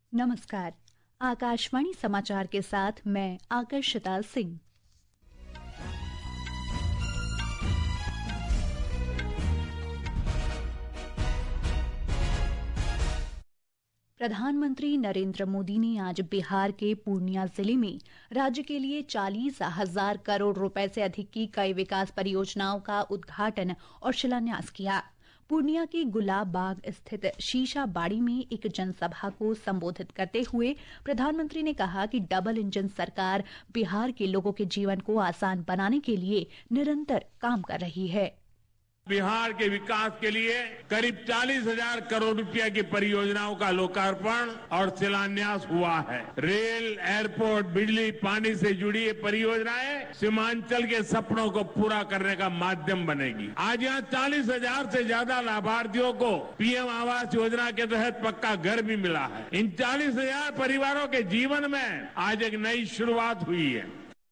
नमस्कार। आकाशवाणी समाचार के साथ मैं आकर्षिता सिंह। प्रधानमंत्री नरेंद्र मोदी ने आज बिहार के पूर्णिया जिले में राज्य के लिए 40,000 करोड़ रुपए से अधिक की कई विकास परियोजनाओं का उद्घाटन और शिलान्यास किया। पूर्णिया के गुलाब बाग स्थित शीशा बाड़ी में एक जनसभा को संबोधित करते हुए प्रधानमंत्री ने कहा कि डबल इंजन सरकार बिहार के लोगों के जीवन को आसान बनाने के लिए निरंतर काम कर रही है। बिहार के विकास के लिए करीब 40,000 करोड़ रुपया की परियोजनाओं का लोकार्पण और शिलान्यास हुआ है। रेल, एयरपोर्ट, बिजली, पानी से जुड़ी ये परियोजनाएं सीमांचल के सपनों को पूरा करने का माध्यम बनेगी। आज यहाँ 40,000 से ज्यादा लाभार्थियों को पीएम आवास योजना के तहत पक्का घर भी मिला है। इन 40,000 परिवारों के जीवन में आज एक नई शुरुआत हुई है।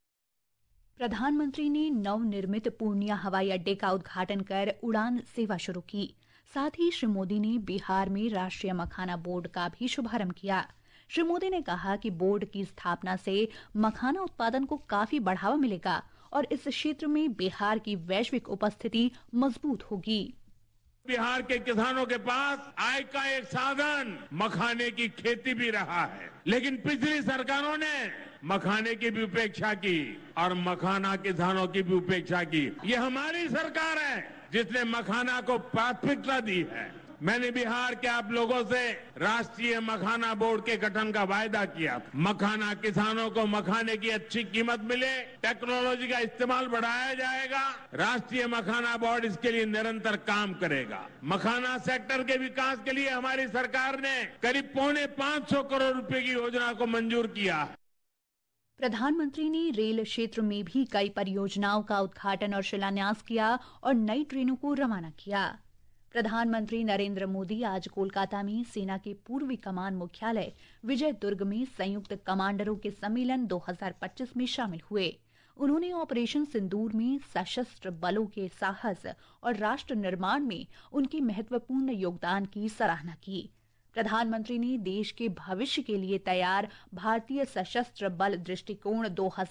प्रधानमंत्री ने नवनिर्मित पूर्णिया हवाई अड्डे का उद्घाटन कर उड़ान सेवा शुरू की। साथ ही श्री मोदी ने बिहार में राष्ट्रीय मखाना बोर्ड का भी शुभारंभ किया। श्री मोदी ने कहा कि बोर्ड की स्थापना से मखाना उत्पादन को काफी बढ़ावा मिलेगा और इस क्षेत्र में बिहार की वैश्विक उपस्थिति मजबूत होगी। बिहार के किसानों के पास आय का एक साधन मखाने की खेती भी रहा है, लेकिन पिछली सरकारों ने मखाने की भी उपेक्षा की और मखाना किसानों की भी उपेक्षा की। ये हमारी सरकार है जिसने मखाना को प्राथमिकता दी है। मैंने बिहार के आप लोगों से राष्ट्रीय मखाना बोर्ड के गठन का वायदा किया। मखाना किसानों को मखाने की अच्छी कीमत मिले, टेक्नोलॉजी का इस्तेमाल बढ़ाया जाएगा। राष्ट्रीय मखाना बोर्ड इसके लिए निरंतर काम करेगा। मखाना सेक्टर के विकास के लिए हमारी सरकार ने करीब 550 करोड़ रुपए की योजना को मंजूर किया है। प्रधानमंत्री ने रेल क्षेत्र में भी कई परियोजनाओं का उद्घाटन और शिलान्यास किया और नई ट्रेनों को रवाना किया। प्रधानमंत्री नरेंद्र मोदी आज कोलकाता में सेना के पूर्वी कमान मुख्यालय विजय दुर्ग में संयुक्त कमांडरों के सम्मेलन 2025 में शामिल हुए। उन्होंने ऑपरेशन सिंदूर में सशस्त्र बलों के साहस और राष्ट्र निर्माण में उनके महत्वपूर्ण योगदान की सराहना की। प्रधानमंत्री ने देश के भविष्य के लिए तैयार भारतीय सशस्त्र बल दृष्टिकोण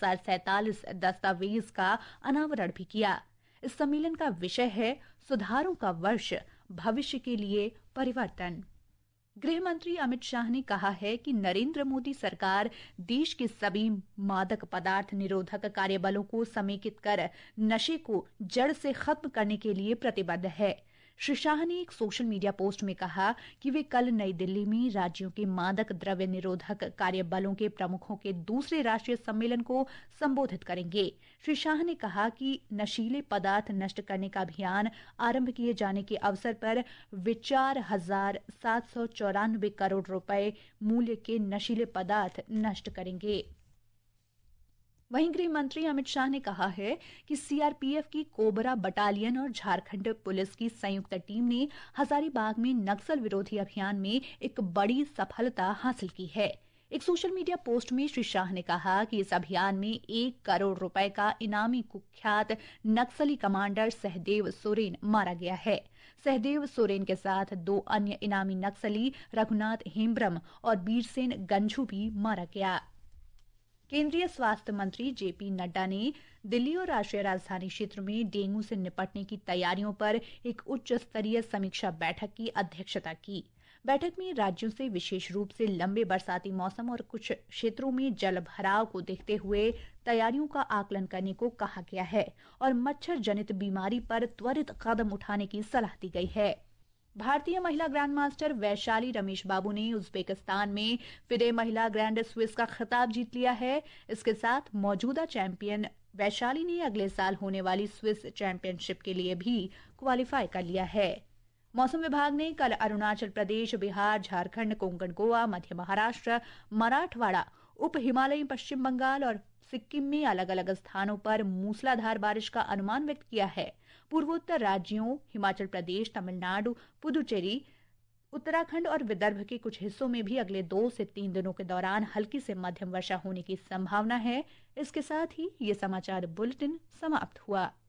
2047 दस्तावेज का अनावरण भी किया। इस सम्मेलन का विषय है सुधारों का वर्ष, भविष्य के लिए परिवर्तन। गृह मंत्री अमित शाह ने कहा है कि नरेंद्र मोदी सरकार देश के सभी मादक पदार्थ निरोधक कार्यबलों को समेकित कर नशे को जड़ से खत्म करने के लिए प्रतिबद्ध है। श्री शाह ने एक सोशल मीडिया पोस्ट में कहा कि वे कल नई दिल्ली में राज्यों के मादक द्रव्य निरोधक कार्यबलों के प्रमुखों के दूसरे राष्ट्रीय सम्मेलन को संबोधित करेंगे। श्री शाह ने कहा कि नशीले पदार्थ नष्ट करने का अभियान आरंभ किए जाने के अवसर पर वे 4,794 करोड़ रुपए मूल्य के नशीले पदार्थ नष्ट करेंगे। वहीं गृह मंत्री अमित शाह ने कहा है कि सीआरपीएफ की कोबरा बटालियन और झारखंड पुलिस की संयुक्त टीम ने हजारीबाग में नक्सल विरोधी अभियान में एक बड़ी सफलता हासिल की है। एक सोशल मीडिया पोस्ट में श्री शाह ने कहा कि इस अभियान में 1 करोड़ रुपए का इनामी कुख्यात नक्सली कमांडर सहदेव सोरेन मारा गया है। सहदेव सोरेन के साथ 2 अन्य इनामी नक्सली रघुनाथ हेम्ब्रम और बीरसेन गंझू भी मारा गया। केंद्रीय स्वास्थ्य मंत्री जेपी नड्डा ने दिल्ली और राष्ट्रीय राजधानी क्षेत्र में डेंगू से निपटने की तैयारियों पर एक उच्च स्तरीय समीक्षा बैठक की अध्यक्षता की। बैठक में राज्यों से विशेष रूप से लंबे बरसाती मौसम और कुछ क्षेत्रों में जल भराव को देखते हुए तैयारियों का आकलन करने को कहा गया है और मच्छर जनित बीमारी पर त्वरित कदम उठाने की सलाह दी गई है। भारतीय महिला ग्रैंड मास्टर वैशाली रमेश बाबू ने उज्बेकिस्तान में फिडे महिला ग्रैंड स्विस का खिताब जीत लिया है। इसके साथ मौजूदा चैंपियन वैशाली ने अगले साल होने वाली स्विस चैंपियनशिप के लिए भी क्वालिफाई कर लिया है। मौसम विभाग ने कल अरुणाचल प्रदेश, बिहार, झारखंड, कोंकण, गोवा, मध्य महाराष्ट्र, मराठवाड़ा, उप हिमालयी पश्चिम बंगाल और सिक्किम में अलग अलग स्थानों पर मूसलाधार बारिश का अनुमान व्यक्त किया है। पूर्वोत्तर राज्यों हिमाचल प्रदेश, तमिलनाडु, पुदुचेरी, उत्तराखंड और विदर्भ के कुछ हिस्सों में भी अगले 2 से 3 दिनों के दौरान हल्की से मध्यम वर्षा होने की संभावना है। इसके साथ ही ये समाचार बुलेटिन समाप्त हुआ।